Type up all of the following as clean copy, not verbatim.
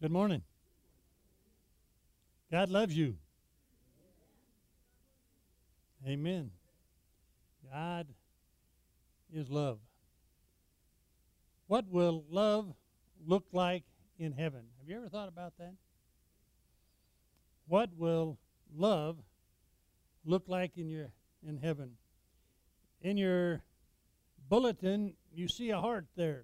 Good morning. God loves you. Amen. God is love. What will love look like in heaven? Have you ever thought about that? What will love look like in heaven? In your bulletin, you see a heart there.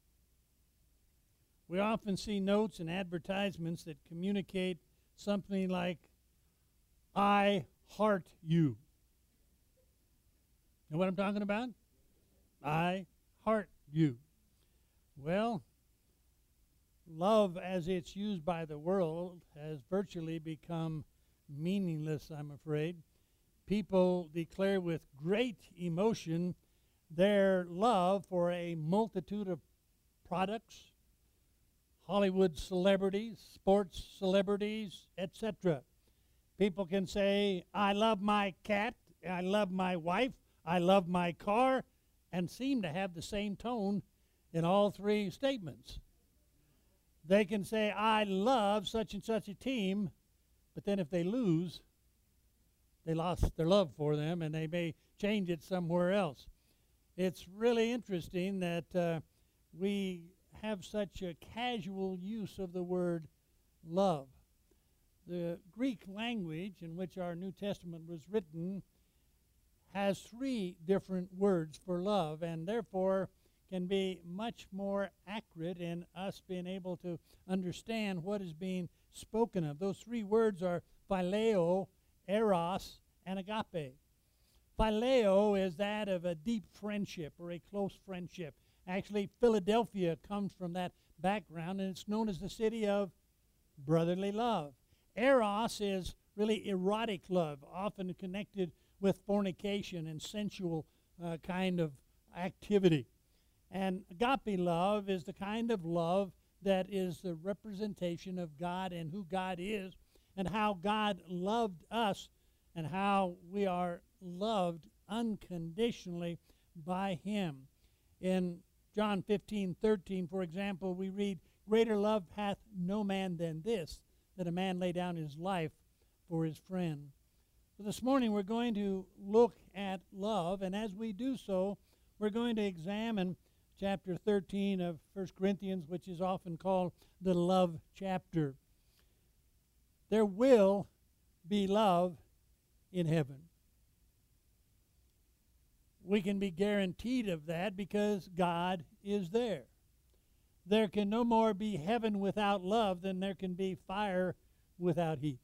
We often see notes and advertisements that communicate something like, I heart you. Know what I'm talking about? I heart you. Well, love as it's used by the world has virtually become meaningless, I'm afraid. People declare with great emotion their love for a multitude of products, Hollywood celebrities, sports celebrities, etc. People can say, I love my cat, I love my wife, I love my car, and seem to have the same tone in all three statements. They can say, I love such and such a team, but then if they lose, they lost their love for them and they may change it somewhere else. It's really interesting that we have such a casual use of the word love. The Greek language in which our New Testament was written has three different words for love, and therefore can be much more accurate in us being able to understand what is being spoken of. Those three words are phileo, eros, and agape. Phileo is that of a deep friendship or a close friendship. Actually, Philadelphia comes from that background, and it's known as the city of brotherly love. Eros is really erotic love, often connected with fornication and sensual kind of activity. And agape love is the kind of love that is the representation of God and who God is and how God loved us and how we are loved unconditionally by Him. In John 15:13, for example, we read, greater love hath no man than this, that a man lay down his life for his friend. So this morning we're going to look at love, and as we do so, we're going to examine chapter 13 of 1 Corinthians, which is often called the love chapter. There will be love in heaven. We can be guaranteed of that because God is there. There can no more be heaven without love than there can be fire without heat.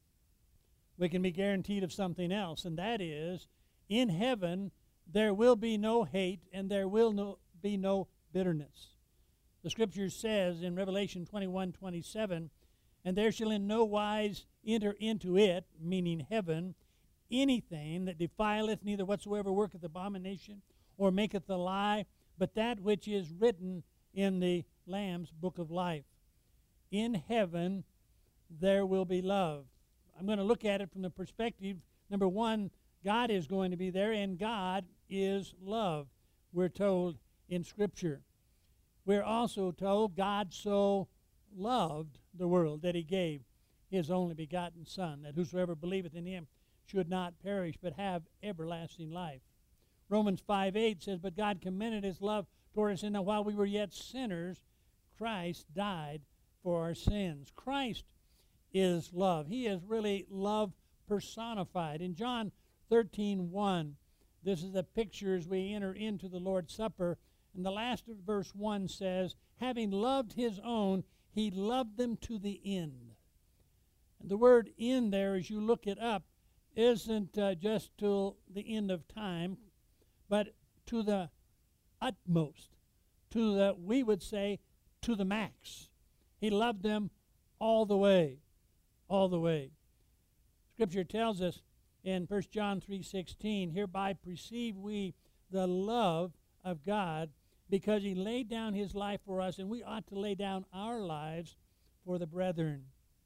We can be guaranteed of something else, and that is, in heaven, there will be no hate and there will be no bitterness. The Scripture says in Revelation 21:27, and there shall in no wise enter into it, meaning heaven, anything that defileth, neither whatsoever worketh abomination, or maketh a lie, but that which is written in the Lamb's book of life. In heaven, there will be love. I'm going to look at it from the perspective, number one, God is going to be there, and God is love, we're told in Scripture. We're also told God so loved the world that He gave His only begotten Son, that whosoever believeth in Him should not perish but have everlasting life. Romans 5:8 says, but God commended His love toward us in that while we were yet sinners, Christ died for our sins. Christ is love. He is really love personified. In John 13:1, this is a picture as we enter into the Lord's Supper, and the last of verse 1 says, having loved His own, He loved them to the end. And the word end there, as you look it up, isn't just till the end of time, but to the utmost, to the, we would say, to the max. He loved them all the way, all the way. Scripture tells us in 1 John 3:16, hereby perceive we the love of God, because He laid down His life for us, and we ought to lay down our lives for the brethren.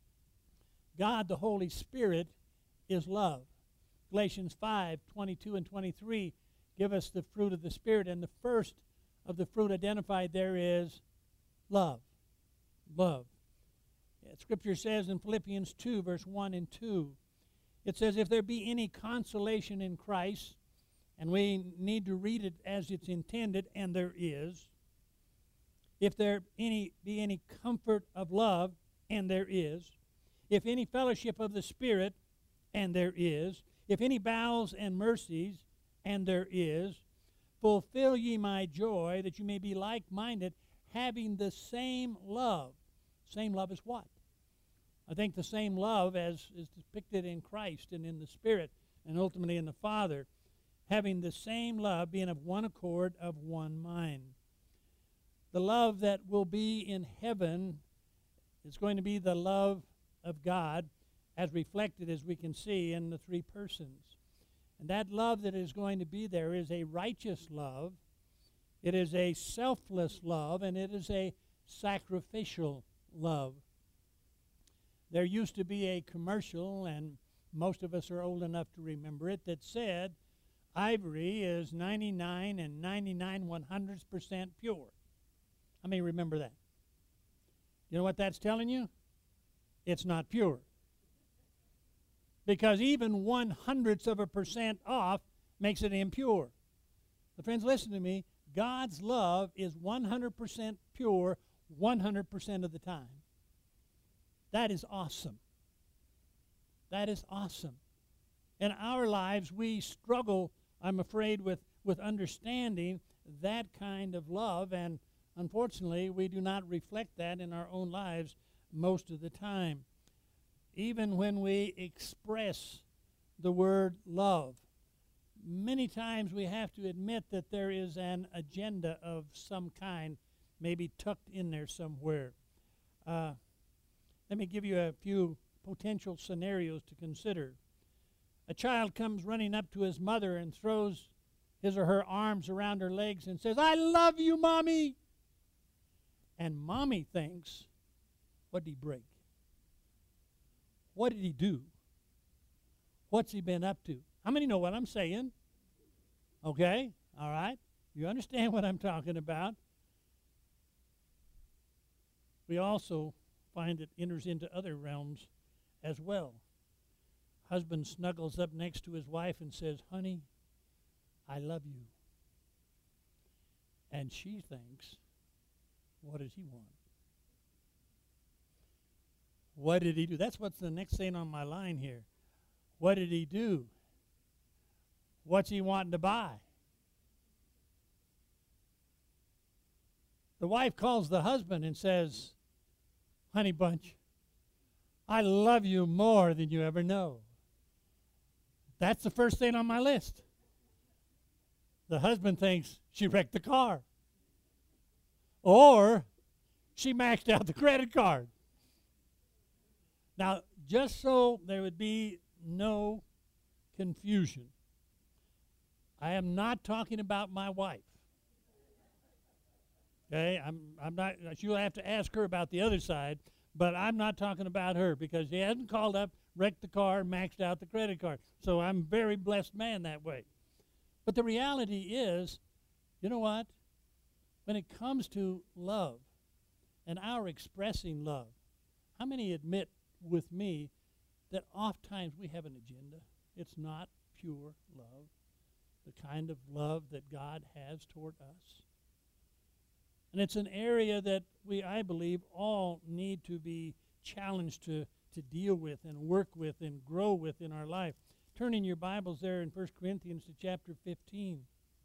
God, the Holy Spirit, is love. Galatians 5:22 and 23 give us the fruit of the Spirit, and the first of the fruit identified there is love. Love. Scripture says in Philippians 2, verse 1 and 2, it says, if there be any consolation in Christ, and we need to read it as it's intended, and there is. If there be any comfort of love, and there is. If any fellowship of the Spirit, and there is. If any bowels and mercies, and there is. Fulfill ye my joy, that you may be like-minded, having the same love. Same love as what? I think the same love as is depicted in Christ and in the Spirit and ultimately in the Father. Having the same love, being of one accord, of one mind. The love that will be in heaven is going to be the love of God as reflected, as we can see, in the three persons. And that love that is going to be there is a righteous love, it is a selfless love, and it is a sacrificial love. There used to be a commercial, and most of us are old enough to remember it, that said, ivory is 99 and 99/100% pure. How many remember that? You know what that's telling you? It's not pure. Because even 0.01% off makes it impure. But friends, listen to me. God's love is 100% pure 100% of the time. That is awesome. That is awesome. In our lives, we struggle, I'm afraid, with understanding that kind of love, and unfortunately, we do not reflect that in our own lives most of the time. Even when we express the word love, many times we have to admit that there is an agenda of some kind, maybe tucked in there somewhere. Let me give you a few potential scenarios to consider. A child comes running up to his mother and throws his or her arms around her legs and says, "I love you, Mommy." And Mommy thinks, what did he break? What did he do? What's he been up to? How many know what I'm saying? Okay, all right. You understand what I'm talking about. We also find it enters into other realms as well. Husband snuggles up next to his wife and says, "Honey, I love you." And she thinks, what does he want? What did he do? That's what's the next thing on my line here. What did he do? What's he wanting to buy? The wife calls the husband and says, "Honey bunch, I love you more than you ever know." That's the first thing on my list. The husband thinks she wrecked the car. Or she maxed out the credit card. Now, just so there would be no confusion, I am not talking about my wife. Okay, I'm not. You'll have to ask her about the other side, but I'm not talking about her because she hasn't called up, wrecked the car, maxed out the credit card. So I'm a very blessed man that way. But the reality is, you know what? When it comes to love and our expressing love, how many admit with me that oftentimes we have an agenda? It's not pure love, the kind of love that God has toward us. And it's an area that I believe, all need to be challenged to deal with and work with and grow with in our life. Turn in your Bibles there in 1 Corinthians to chapter 15.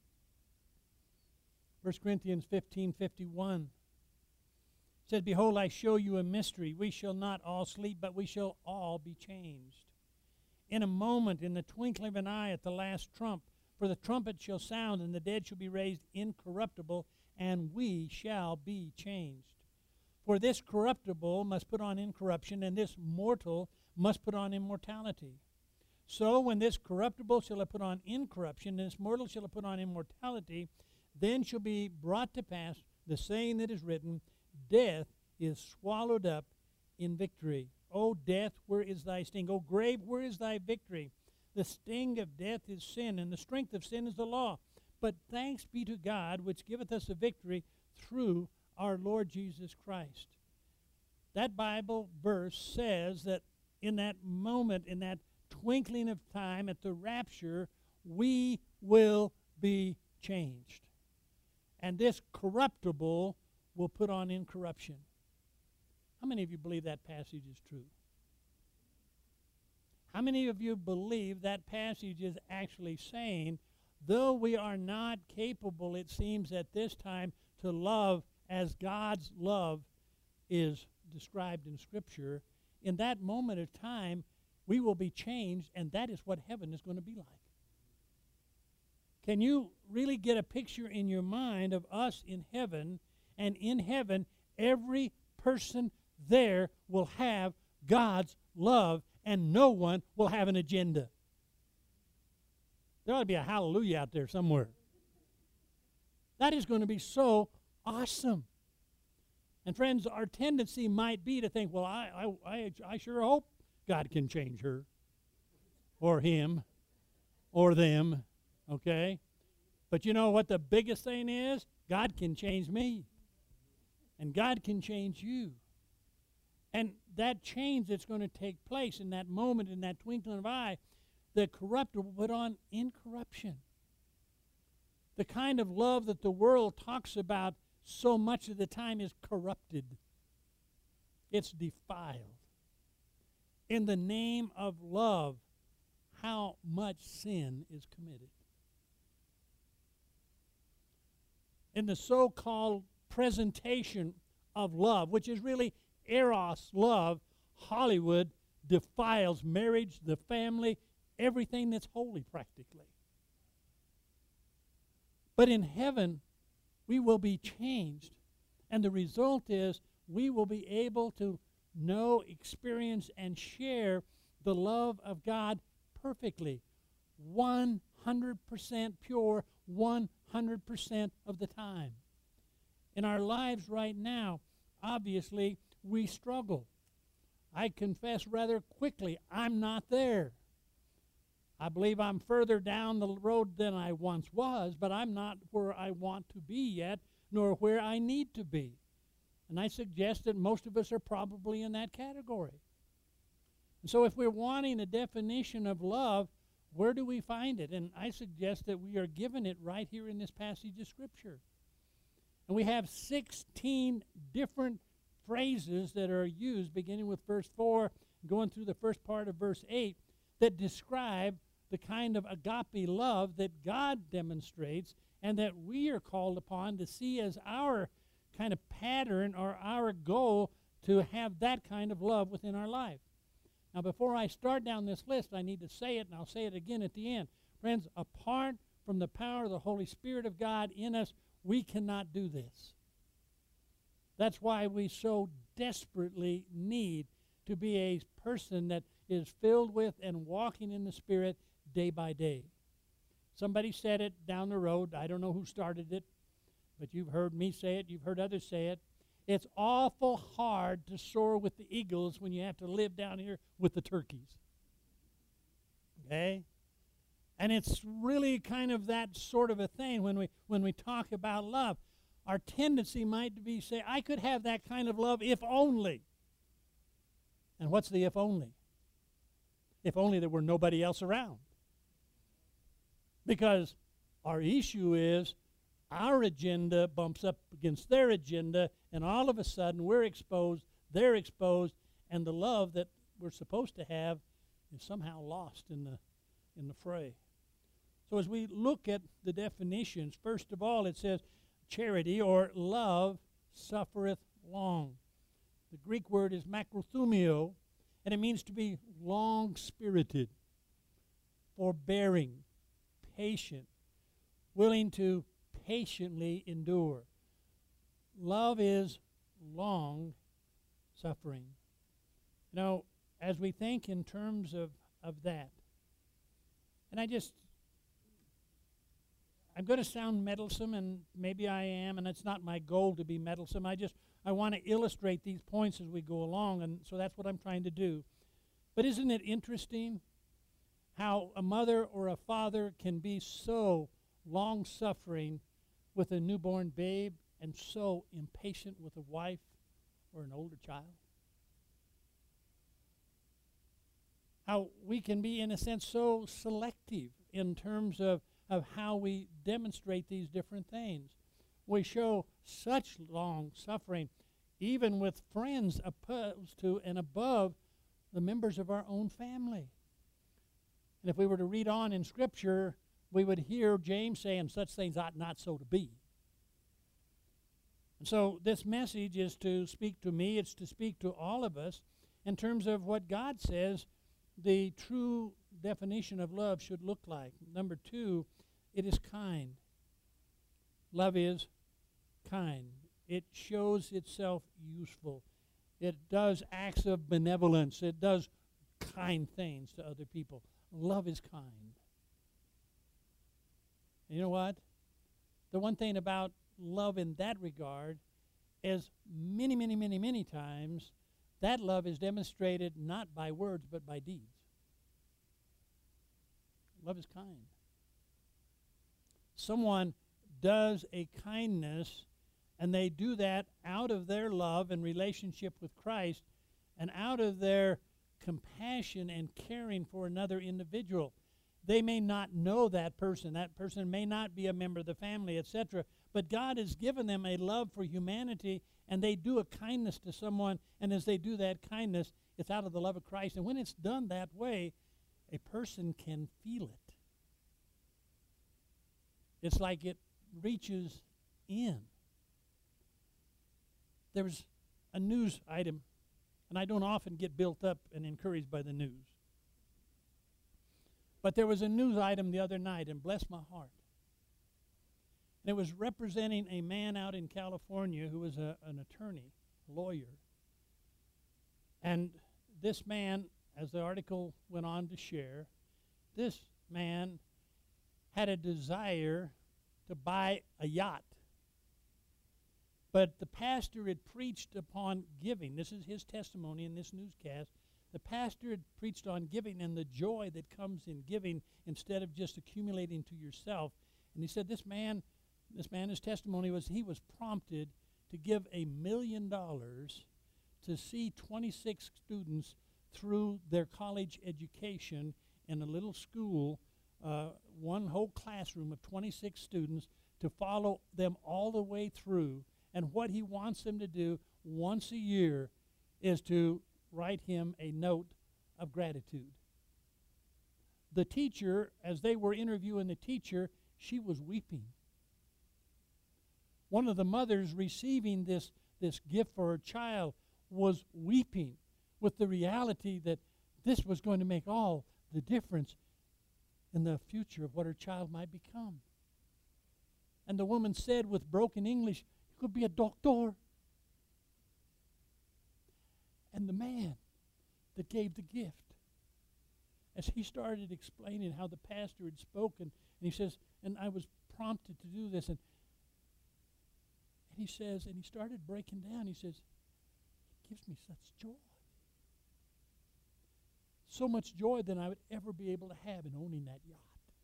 1 Corinthians 15:51 says, "Behold, I show you a mystery. We shall not all sleep, but we shall all be changed. In a moment, in the twinkling of an eye, at the last trump. For the trumpet shall sound, and the dead shall be raised incorruptible, and we shall be changed. For this corruptible must put on incorruption, and this mortal must put on immortality. So when this corruptible shall have put on incorruption, and this mortal shall have put on immortality, then shall be brought to pass the saying that is written, Death is swallowed up in victory. O death, where is thy sting? O grave, where is thy victory? The sting of death is sin, and the strength of sin is the law. But thanks be to God, which giveth us a victory through our Lord Jesus Christ." that Bible verse says that in that moment, in that twinkling of time at the rapture, we will be changed. And this corruptible will put on incorruption. How many of you believe that passage is true? How many of you believe that passage is actually saying, though we are not capable, it seems at this time, to love as God's love is described in Scripture, in that moment of time, we will be changed, and that is what heaven is going to be like. Can you really get a picture in your mind of us in heaven? And in heaven, every person there will have God's love, and no one will have an agenda. There ought to be a hallelujah out there somewhere. That is going to be so awesome. And friends, our tendency might be to think, well, I sure hope God can change her or him or them, okay? But you know what the biggest thing is? God can change me. And God can change you. And that change that's going to take place in that moment, in that twinkling of an eye, the corruptible will put on incorruption. The kind of love that the world talks about so much of the time is corrupted. It's defiled. In the name of love, how much sin is committed. In the so-called presentation of love, which is really eros love, Hollywood defiles marriage, the family, everything that's holy practically. But in heaven, we will be changed. And the result is we will be able to know, experience, and share the love of God perfectly. 100% pure, 100% of the time. In our lives right now, obviously, we struggle. I confess rather quickly, I'm not there. I believe I'm further down the road than I once was, but I'm not where I want to be yet, nor where I need to be. And I suggest that most of us are probably in that category. And so if we're wanting a definition of love, where do we find it? And I suggest that we are given it right here in this passage of Scripture. And we have 16 different phrases that are used, beginning with verse 4, going through the first part of verse 8, that describe the kind of agape love that God demonstrates and that we are called upon to see as our kind of pattern or our goal to have that kind of love within our life. Now, before I start down this list, I need to say it, and I'll say it again at the end. Friends, apart from the power of the Holy Spirit of God in us, we cannot do this. That's why we so desperately need to be a person that is filled with and walking in the Spirit day by day. Somebody said it down the road. I don't know who started it, but you've heard me say it. You've heard others say it. It's awful hard to soar with the eagles when you have to live down here with the turkeys. Okay? And it's really kind of that sort of a thing when we talk about love. Our tendency might be to say, I could have that kind of love if only. And what's the if only? If only there were nobody else around. Because our issue is our agenda bumps up against their agenda, and all of a sudden we're exposed, they're exposed, and the love that we're supposed to have is somehow lost in the fray. So as we look at the definitions, first of all it says charity or love suffereth long. The Greek word is makrothumio, and it means to be long-spirited, forbearing, patient, willing to patiently endure. Love is long-suffering. You know, as we think in terms of that, and I'm going to sound meddlesome, and maybe I am, and it's not my goal to be meddlesome. I want to illustrate these points as we go along, and so that's what I'm trying to do. But isn't it interesting how a mother or a father can be so long-suffering with a newborn babe and so impatient with a wife or an older child? how we can be, in a sense, so selective in terms of how we demonstrate these different things. We show such long suffering, even with friends opposed to and above the members of our own family. And if we were to read on in Scripture, we would hear James saying such things ought not so to be. And so this message is to speak to me, it's to speak to all of us in terms of what God says the true definition of love should look like. Number 2, it is kind. Love is kind. It shows itself useful. It does acts of benevolence. It does kind things to other people. Love is kind. And you know what? The one thing about love in that regard is many, many, many, many times that love is demonstrated not by words but by deeds. Love is kind. Someone does a kindness, and they do that out of their love and relationship with Christ and out of their compassion and caring for another individual. They may not know that person. That person may not be a member of the family, etc. But God has given them a love for humanity, and they do a kindness to someone, and as they do that kindness, it's out of the love of Christ. And when it's done that way, a person can feel it. It's like it reaches in. There was a news item, and I don't often get built up and encouraged by the news. But there was a news item the other night, and bless my heart. And it was representing a man out in California who was an attorney, a lawyer. And this man, as the article went on to share, this man had a desire to buy a yacht. But the pastor had preached upon giving. This is his testimony in this newscast. The pastor had preached on giving and the joy that comes in giving instead of just accumulating to yourself. And he said this man, his testimony was he was prompted to give $1 million to see 26 students through their college education in a little school, one whole classroom of 26 students, to follow them all the way through. And what he wants them to do once a year is to write him a note of gratitude. The teacher, as they were interviewing the teacher, she was weeping. One of the mothers receiving this gift for her child was weeping with the reality that this was going to make all the difference in the future of what her child might become. And the woman said with broken English, "You could be a doctor." And the man that gave the gift, as he started explaining how the pastor had spoken, and he says, and I was prompted to do this, and he says, and he started breaking down, he says, it gives me such joy. So much joy than I would ever be able to have in owning that yacht.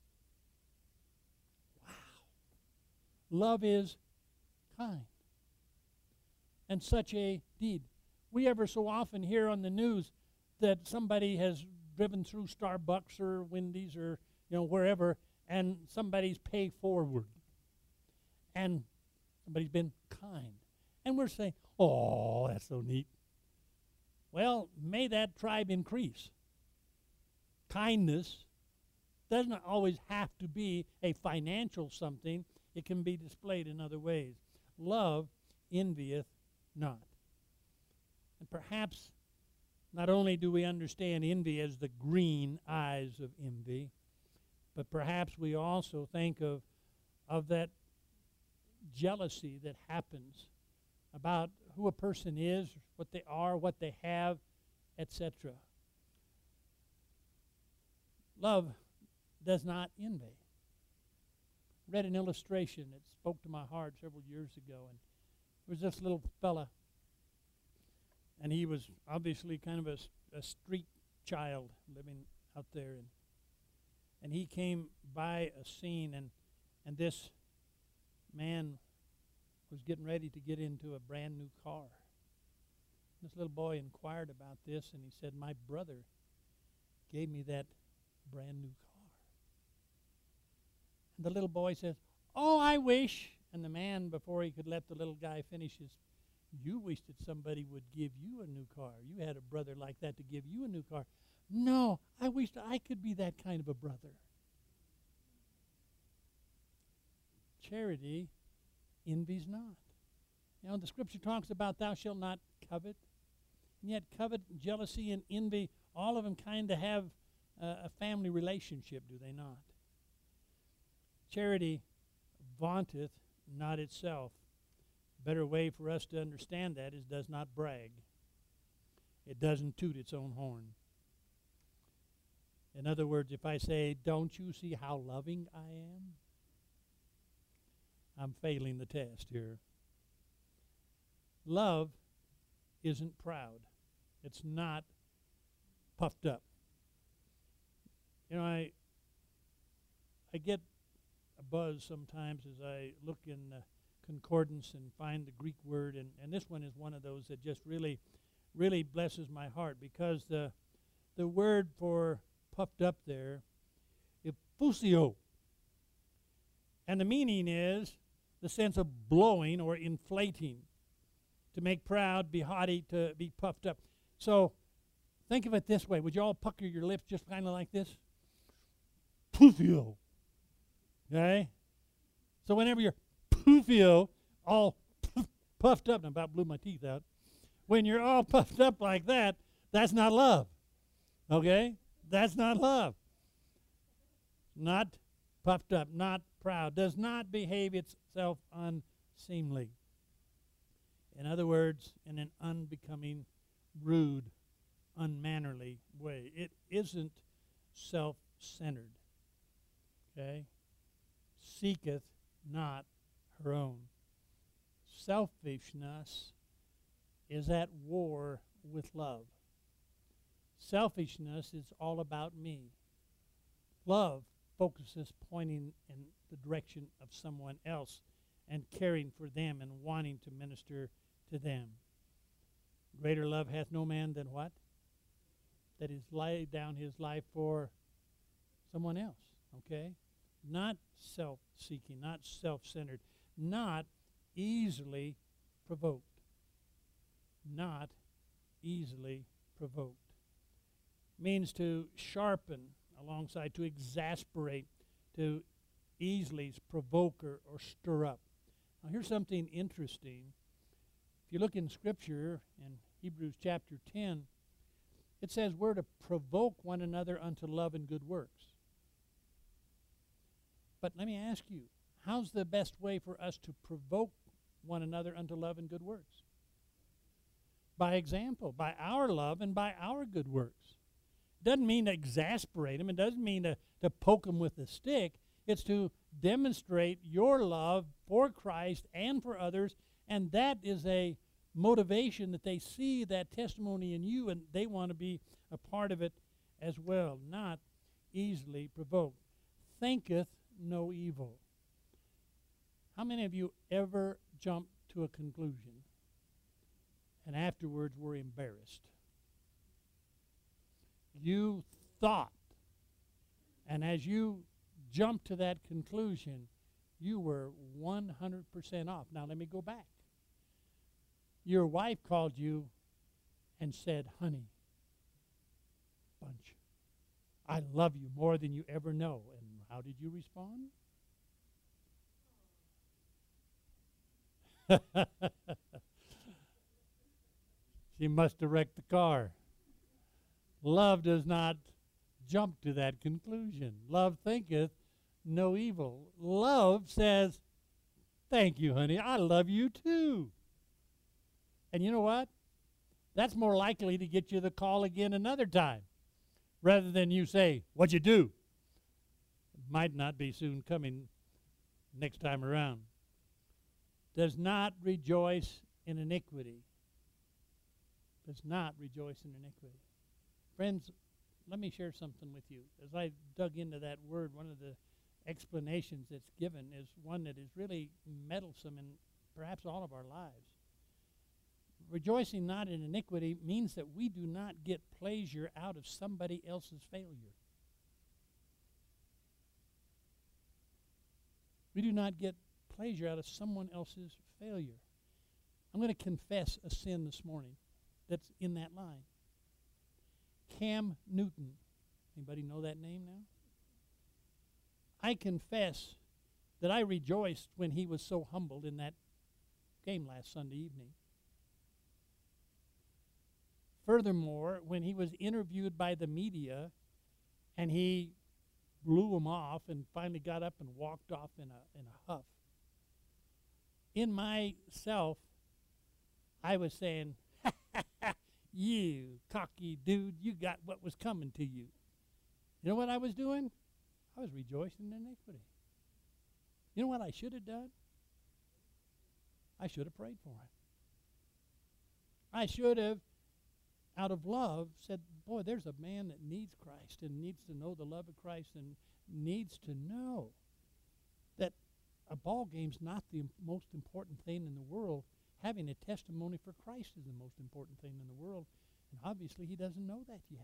Wow. Love is kind. And such a deed. We ever so often hear on the news that somebody has driven through Starbucks or Wendy's or wherever, and somebody's paid forward. And somebody's been kind. And we're saying, oh, that's so neat. Well, may that tribe increase. Kindness doesn't always have to be a financial something. It can be displayed in other ways. Love envieth not. And perhaps not only do we understand envy as the green eyes of envy, but perhaps we also think of that jealousy that happens about who a person is, what they are, what they have, etc. Love does not envy. I read an illustration that spoke to my heart several years ago, and there was this little fella, and he was obviously kind of a street child living out there, and he came by a scene, and this man was getting ready to get into a brand new car. This little boy inquired about this, and he said, "My brother gave me that brand new car. And the little boy says, oh, I wish. And the man, before he could let the little guy finish his, you wish that somebody would give you a new car. You had a brother like that to give you a new car. No, I wished I could be that kind of a brother. Charity envies not. You know, the scripture talks about thou shalt not covet. And yet covet, jealousy, and envy, all of them kind of have a family relationship, do they not? Charity vaunteth not itself. Better way for us to understand that is does not brag. It doesn't toot its own horn. In other words, if I say, don't you see how loving I am? I'm failing the test here. Love isn't proud. It's not puffed up. You know, I get a buzz sometimes as I look in the concordance and find the Greek word, and this one is one of those that just really, really blesses my heart, because the word for puffed up there, effusio, and the meaning is the sense of blowing or inflating, to make proud, be haughty, to be puffed up. So think of it this way. Would you all pucker your lips just kind of like this? Pufio. Okay? So whenever you're pufio, all puffed up, and I about blew my teeth out. When you're all puffed up like that, that's not love. Okay? That's not love. Not puffed up, not proud, does not behave itself unseemly. In other words, in an unbecoming, rude, unmannerly way. It isn't self-centered. Okay? Seeketh not her own. Selfishness is at war with love. Selfishness is all about me. Love focuses pointing in the direction of someone else and caring for them and wanting to minister to them. Greater love hath no man than what? That is laid down his life for someone else. Okay? Not self-seeking, not self-centered, not easily provoked. Not easily provoked. Means to sharpen alongside, to exasperate, to easily provoke or stir up. Now here's something interesting. If you look in Scripture, in Hebrews chapter 10, it says we're to provoke one another unto love and good works. But let me ask you, how's the best way for us to provoke one another unto love and good works? By example, by our love and by our good works. Doesn't mean to exasperate them. It doesn't mean to poke them with a stick. It's to demonstrate your love for Christ and for others, and that is a motivation that they see that testimony in you, and they want to be a part of it as well. Not easily provoked. Thinketh no evil. How many of you ever jumped to a conclusion and afterwards were embarrassed? You thought, and as you jumped to that conclusion, you were 100% off. Now let me go back. Your wife called you and said, honey, bunch, I love you more than you ever know. And how did you respond? She must have wrecked the car. Love does not jump to that conclusion. Love thinketh no evil. Love says, thank you, honey. I love you too. And you know what? That's more likely to get you the call again another time, rather than you say, what'd you do? It might not be soon coming next time around. Does not rejoice in iniquity. Does not rejoice in iniquity. Friends, let me share something with you. As I dug into that word, one of the explanations that's given is one that is really meddlesome in perhaps all of our lives. rejoicing not in iniquity means that we do not get pleasure out of somebody else's failure. We do not get pleasure out of someone else's failure. I'm going to confess a sin this morning that's in that line. Cam Newton. Anybody know that name now? I confess that I rejoiced when he was so humbled in that game last Sunday evening. Furthermore, when he was interviewed by the media and he blew him off and finally got up and walked off in a huff, in myself, I was saying, you cocky dude, you got what was coming to you. You know what I was doing? I was rejoicing in iniquity. You know what I should have done? I should have prayed for him. I should have, out of love, said, boy, there's a man that needs Christ and needs to know the love of Christ and needs to know that a ball game's not the most important thing in the world. Having a testimony for Christ is the most important thing in the world. And obviously he doesn't know that yet.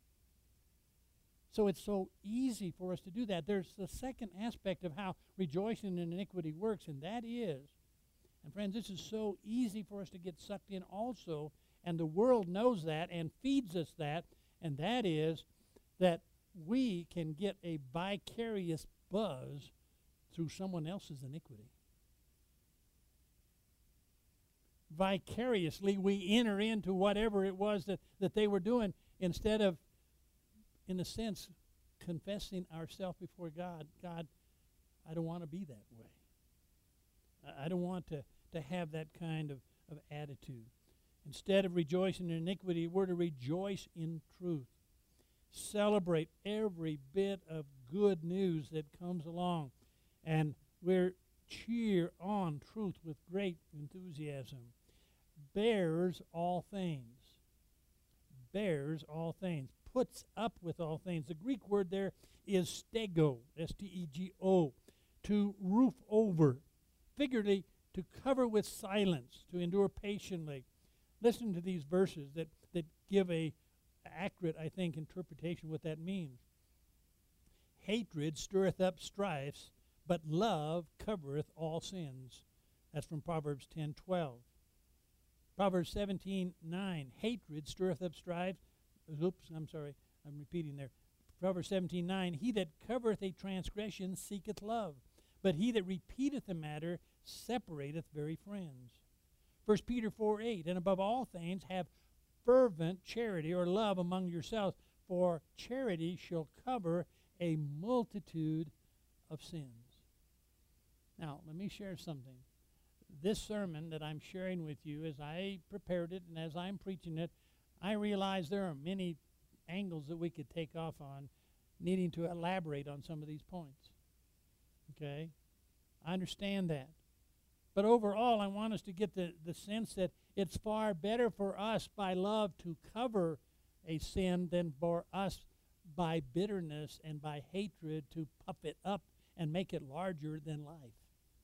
So it's so easy for us to do that. There's the second aspect of how rejoicing in iniquity works, and that is, and friends, this is so easy for us to get sucked in also, and the world knows that and feeds us that, and that is that we can get a vicarious buzz through someone else's iniquity. Vicariously, we enter into whatever it was that they were doing instead of, in a sense, confessing ourselves before God. God, I don't want to be that way. I don't want to have that kind of attitude. Instead of rejoicing in iniquity, we're to rejoice in truth. Celebrate every bit of good news that comes along. And we're cheer on truth with great enthusiasm. Bears all things. Bears all things. Puts up with all things. The Greek word there is stego, S-T-E-G-O, to roof over. Figuratively, to cover with silence, to endure patiently. Listen to these verses that give a accurate, I think, interpretation of what that means. Hatred stirreth up strifes, but love covereth all sins. That's from Proverbs 10:12. Proverbs 17:9. Hatred stirreth up strifes. Oops, I'm sorry. I'm repeating there. Proverbs 17:9. He that covereth a transgression seeketh love, but he that repeateth a matter separateth very friends. 1 Peter 4:8. And above all things have fervent charity or love among yourselves, for charity shall cover a multitude of sins. Now, let me share something. This sermon that I'm sharing with you, as I prepared it and as I'm preaching it, I realize there are many angles that we could take off on, needing to elaborate on some of these points. Okay? I understand that. But overall, I want us to get the sense that it's far better for us by love to cover a sin than for us by bitterness and by hatred to puff it up and make it larger than life.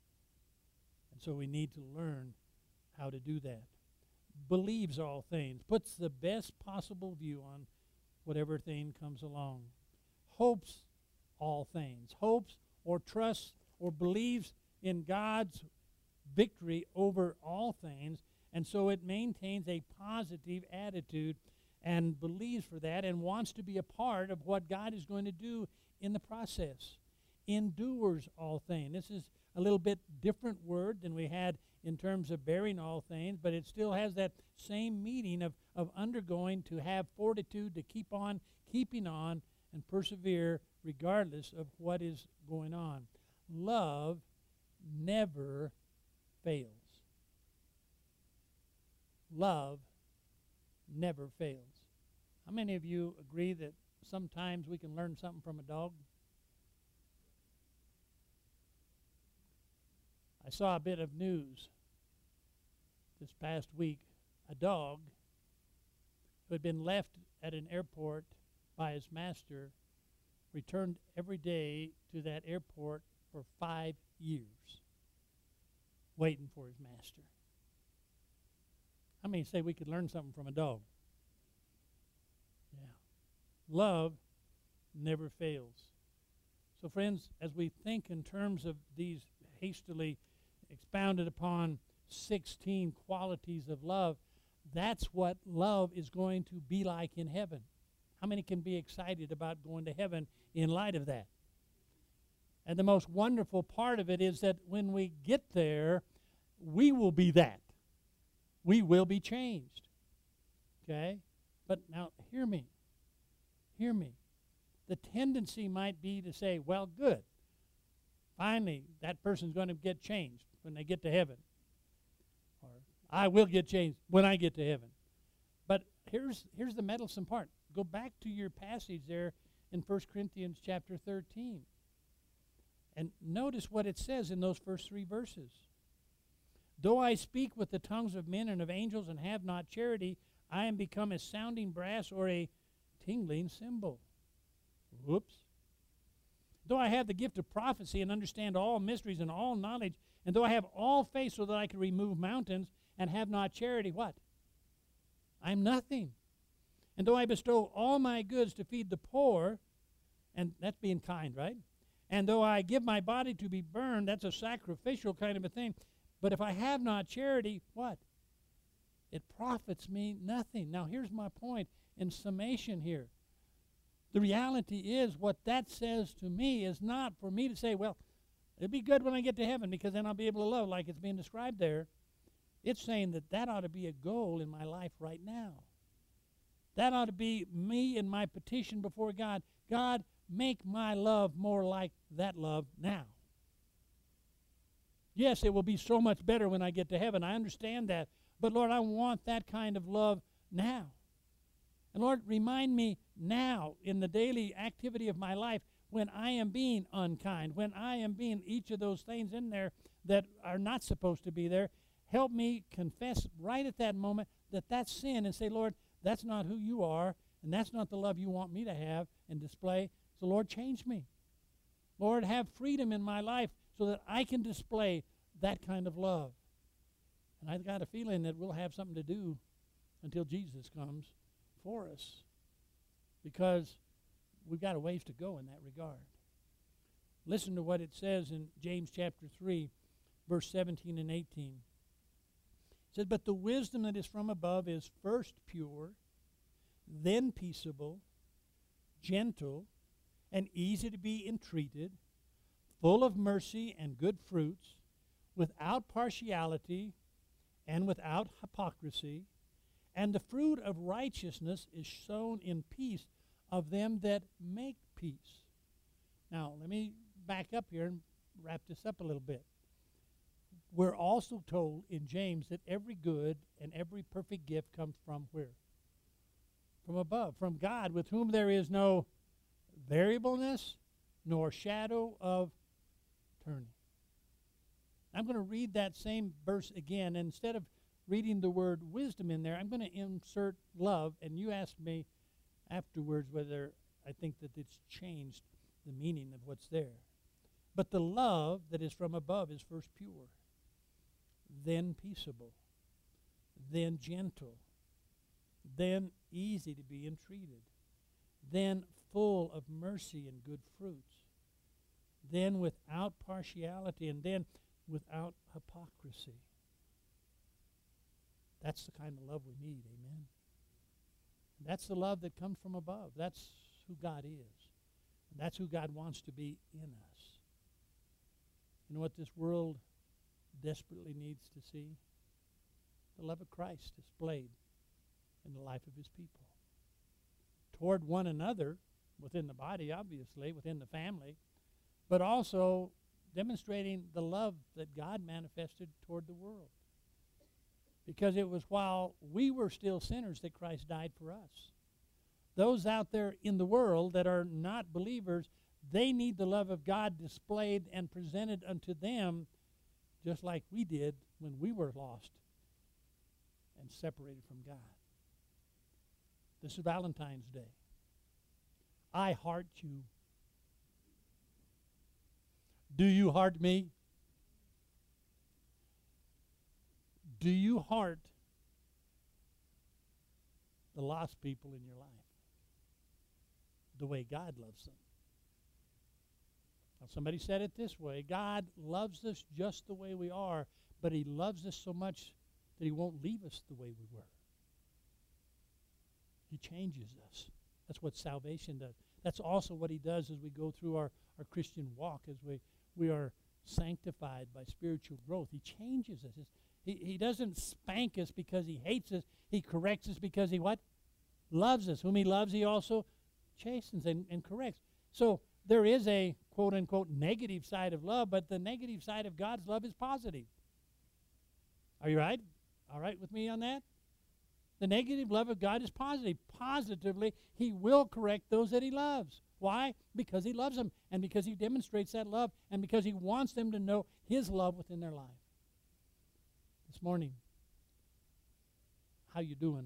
And so we need to learn how to do that. Believes all things, puts the best possible view on whatever thing comes along. Hopes all things, hopes or trusts or believes in God's victory over all things, and so it maintains a positive attitude and believes for that and wants to be a part of what God is going to do in the process. Endures all things. This is a little bit different word than we had in terms of bearing all things, but it still has that same meaning of undergoing, to have fortitude, to keep on keeping on and persevere regardless of what is going on. Love never fails. Love never fails. How many of you agree that sometimes we can learn something from a dog? I saw a bit of news this past week. A dog who had been left at an airport by his master returned every day to that airport for 5 years, waiting for his master. How many say we could learn something from a dog? Yeah. Love never fails. So, friends, as we think in terms of these hastily expounded upon 16 qualities of love, that's what love is going to be like in heaven. How many can be excited about going to heaven in light of that? And the most wonderful part of it is that when we get there, we will be that. We will be changed. Okay? But now, hear me. Hear me. The tendency might be to say, well, good. Finally, that person's going to get changed when they get to heaven. Or I will get changed when I get to heaven. But here's the meddlesome part. Go back to your passage there in 1 Corinthians chapter 13. And notice what it says in those first 3 verses. Though I speak with the tongues of men and of angels and have not charity, I am become a sounding brass or a tingling cymbal. Whoops. Though I have the gift of prophecy and understand all mysteries and all knowledge, and though I have all faith so that I can remove mountains and have not charity, what? I'm nothing. And though I bestow all my goods to feed the poor, and that's being kind, right? And though I give my body to be burned, that's a sacrificial kind of a thing. But if I have not charity, what? It profits me nothing. Now, here's my point in summation here. The reality is what that says to me is not for me to say, well, it'll be good when I get to heaven because then I'll be able to love like it's being described there. It's saying that that ought to be a goal in my life right now. That ought to be me in my petition before God. God, make my love more like that love now. Yes, it will be so much better when I get to heaven. I understand that. But, Lord, I want that kind of love now. And, Lord, remind me now in the daily activity of my life when I am being unkind, when I am being each of those things in there that are not supposed to be there. Help me confess right at that moment that that's sin and say, Lord, that's not who you are, and that's not the love you want me to have and display. So, Lord, change me. Lord, have freedom in my life so that I can display that kind of love. And I've got a feeling that we'll have something to do until Jesus comes for us because we've got a ways to go in that regard. Listen to what it says in James chapter 3, verse 17 and 18. It says, but the wisdom that is from above is first pure, then peaceable, gentle, and easy to be entreated, full of mercy and good fruits, without partiality and without hypocrisy, and the fruit of righteousness is sown in peace of them that make peace. Now, let me back up here and wrap this up a little bit. We're also told in James that every good and every perfect gift comes from where? From above, from God, with whom there is no variableness nor shadow of turning. I'm going to read that same verse again. And instead of reading the word wisdom in there, I'm going to insert love. And you asked me afterwards whether I think that it's changed the meaning of what's there. But the love that is from above is first pure, then peaceable, then gentle, then easy to be entreated, then full of mercy and good fruits, then without partiality, and then without hypocrisy. That's the kind of love we need, amen? That's the love that comes from above. That's who God is. And that's who God wants to be in us. You know what this world desperately needs to see? The love of Christ displayed in the life of his people. Toward one another, within the body, obviously, within the family, but also demonstrating the love that God manifested toward the world. Because it was while we were still sinners that Christ died for us. Those out there in the world that are not believers, they need the love of God displayed and presented unto them just like we did when we were lost and separated from God. This is Valentine's Day. I heart you. Do you heart me? Do you heart the lost people in your life the way God loves them. Now, somebody said it this way: God loves us just the way we are, but He loves us so much that He won't leave us the way we were. He changes us. That's what salvation does. That's also what He does as we go through our Christian walk, as we are sanctified by spiritual growth. He changes us. He doesn't spank us because He hates us. He corrects us because He what? Loves us. Whom He loves, He also chastens and corrects. So there is a quote-unquote negative side of love, but the negative side of God's love is positive. Are you right? All right with me on that? The negative love of God is positive. Positively, He will correct those that He loves. Why? Because He loves them, and because He demonstrates that love, and because He wants them to know His love within their life. This morning, how you doing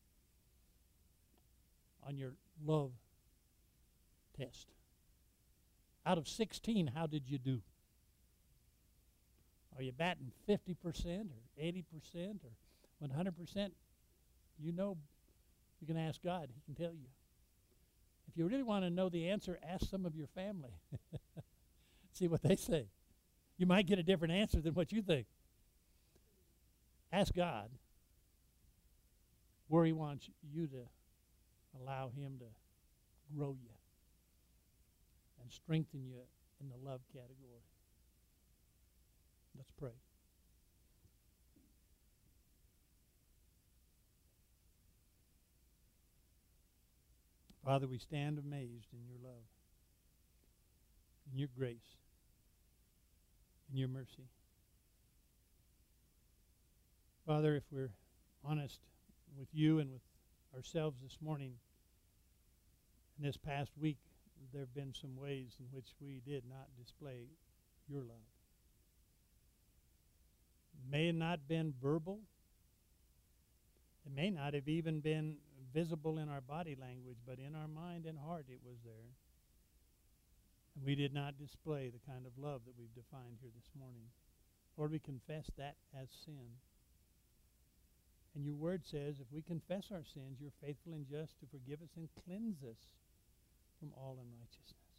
on your love test? Out of 16, how did you do? Are you batting 50% or 80% or 100%? You know, you can ask God. He can tell you. If you really want to know the answer, ask some of your family. See what they say. You might get a different answer than what you think. Ask God where He wants you to allow Him to grow you and strengthen you in the love category. Let's pray. Father, we stand amazed in your love, in your grace, in your mercy. Father, if we're honest with you and with ourselves this morning, in this past week, there have been some ways in which we did not display your love. It may have not been verbal. It may not have even been visible in our body language, but in our mind and heart it was there. And we did not display the kind of love that we've defined here this morning. Lord, we confess that as sin. And your word says if we confess our sins, you're faithful and just to forgive us and cleanse us from all unrighteousness.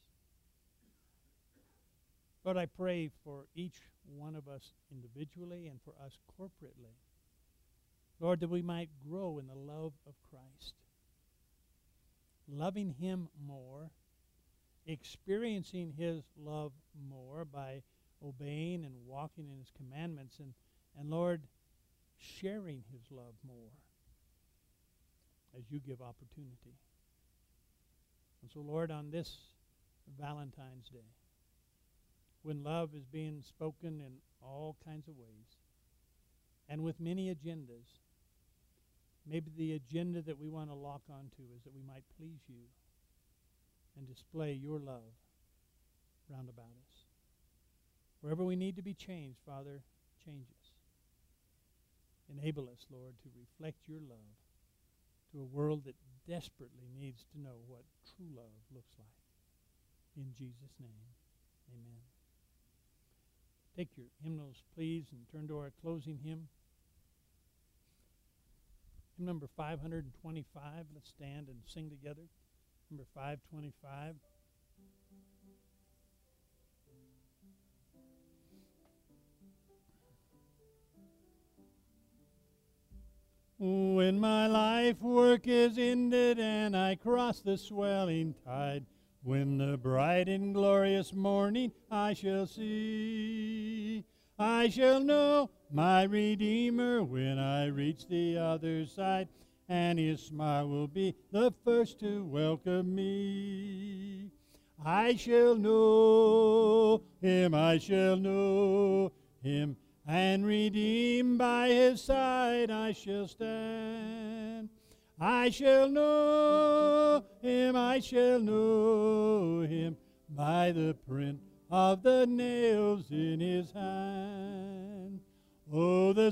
Lord, I pray for each one of us individually and for us corporately, Lord, that we might grow in the love of Christ, loving Him more, experiencing His love more by obeying and walking in His commandments, and Lord, sharing His love more as you give opportunity. And so, Lord, on this Valentine's Day, when love is being spoken in all kinds of ways, and with many agendas, maybe the agenda that we want to lock onto is that we might please you and display your love round about us. Wherever we need to be changed, Father, change us. Enable us, Lord, to reflect your love to a world that desperately needs to know what true love looks like. In Jesus' name, amen. Take your hymnals, please, and turn to our closing hymn. Hymn number 525. Let's stand and sing together. Number 525. When my life work is ended and I cross the swelling tide, when the bright and glorious morning I shall see, I shall know my Redeemer when I reach the other side, and His smile will be the first to welcome me. I shall know Him, and redeemed by His side I shall stand. I shall know Him, by the print of the nails in His hand. Oh, the